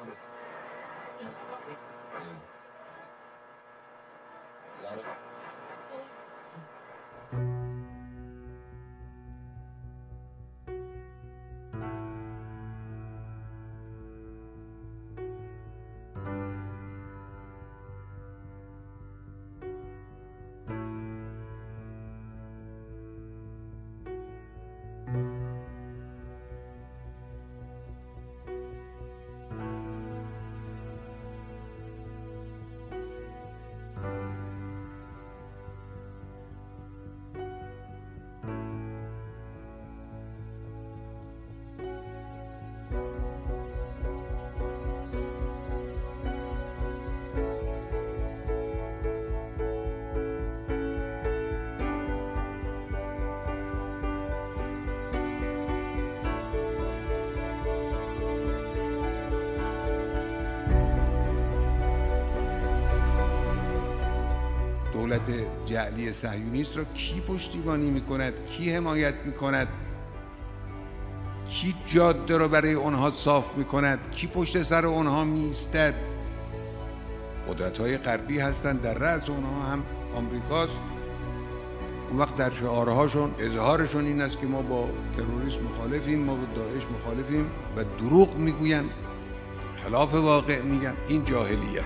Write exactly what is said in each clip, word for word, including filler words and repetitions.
دولت جعلی صهیونیست را کی پشتیبانی میکند؟ کی حمایت میکند؟ کی جاده را برای آنها صاف میکند؟ کی پشت سر آنها میایستد؟ قدرت‌های غربی هستند، در رأس آنها هم آمریکاست. اون وقت در شعارهاشون اظهارشون این است که ما با تروریسم مخالفیم، ما با داعش مخالفیم و دروغ میگوین، خلاف واقع میگن. این جاهلیت.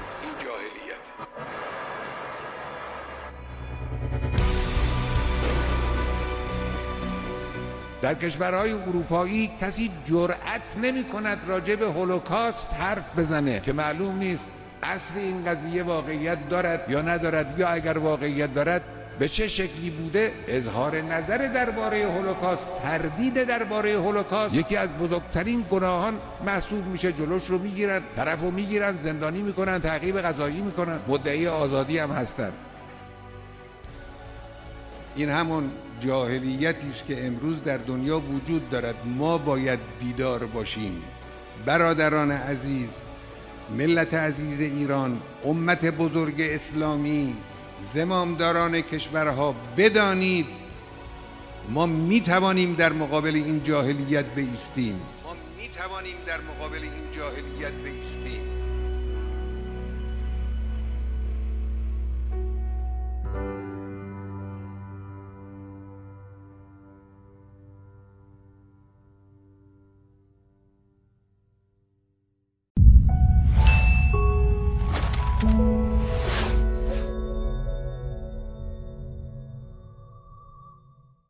در کشورهای اروپایی کسی جرأت نمی کند راجع به هولوکاست حرف بزنه که معلوم نیست اصل این قضیه واقعیت دارد یا ندارد، یا اگر واقعیت دارد به چه شکلی بوده. اظهار نظر درباره هولوکاست، تردید درباره هولوکاست یکی از بزرگترین گناهان محسوب میشه. جلوش رو میگیرن، طرفو میگیرن، زندانی میکنن، تعقیب قضایی میکنن، مدعی آزادی هم هستن. این همون جاهلیتی است که امروز در دنیا وجود دارد. ما باید بیدار باشیم. برادران عزیز، ملت عزیز ایران، امت بزرگ اسلامی، زمامداران کشورها، بدانید ما می توانیم در مقابل این جاهلیت بایستیم. ما می توانیم در مقابل این جاهلیت بایستیم.